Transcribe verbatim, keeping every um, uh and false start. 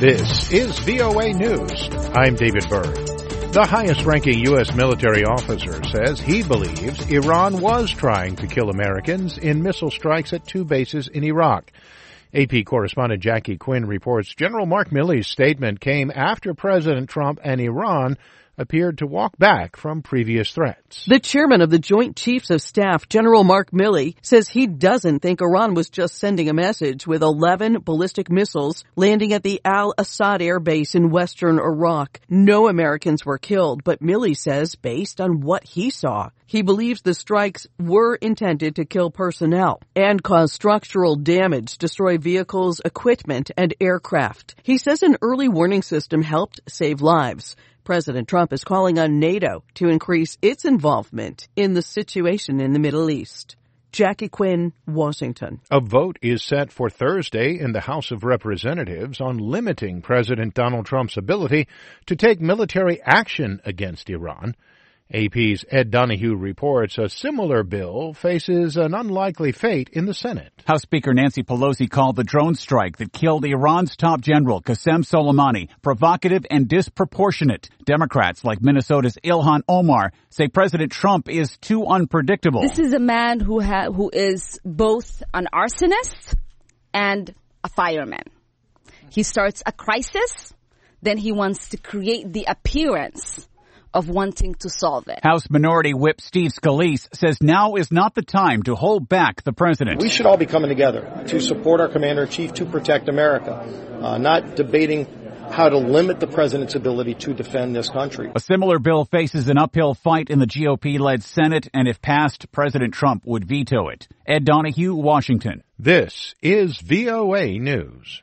This is V O A News. I'm David Byrd. The highest-ranking U S military officer says he believes Iran was trying to kill Americans in missile strikes at two bases in Iraq. A P correspondent Jackie Quinn reports General Mark Milley's statement came after President Trump and Iran appeared to walk back from previous threats. The chairman of the Joint Chiefs of Staff, General Mark Milley, says he doesn't think Iran was just sending a message with eleven ballistic missiles landing at the Al-Assad air base in western Iraq. No Americans were killed, but Milley says, based on what he saw, he believes the strikes were intended to kill personnel and cause structural damage, destroy vehicles, equipment, and aircraft. He says an early warning system helped save lives. President Trump is calling on NATO to increase its involvement in the situation in the Middle East. Jackie Quinn, Washington. A vote is set for Thursday in the House of Representatives on limiting President Donald Trump's ability to take military action against Iran. A P's Ed Donahue reports a similar bill faces an unlikely fate in the Senate. House Speaker Nancy Pelosi called the drone strike that killed Iran's top general, Qasem Soleimani, provocative and disproportionate. Democrats like Minnesota's Ilhan Omar say President Trump is too unpredictable. This is a man who ha- who is both an arsonist and a fireman. He starts a crisis, then he wants to create the appearance of wanting to solve it. House Minority Whip Steve Scalise says now is not the time to hold back the president. We should all be coming together to support our commander-in-chief to protect America, uh, not debating how to limit the president's ability to defend this country. A similar bill faces an uphill fight in the G O P-led Senate, and if passed, President Trump would veto it. Ed Donahue, Washington. This is V O A News.